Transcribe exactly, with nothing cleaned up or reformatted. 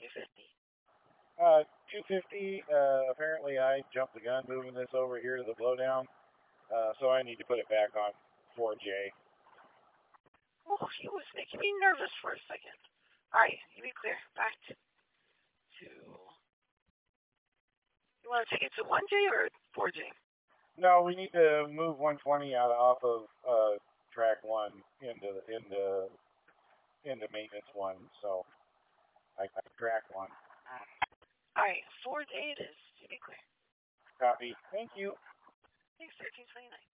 two fifty? Uh, two fifty, uh, apparently I jumped the gun moving this over here to the blowdown, uh, so I need to put it back on four J. Oh, he was making me nervous for a second. Alright, you be clear. Back to, to... You want to take it to one J or four J? No, we need to move one twenty out off of uh, track one into into into maintenance one. So I, I track one. Alright, four J it is. You be clear. Copy. Thank you. Thanks, thirteen twenty-nine.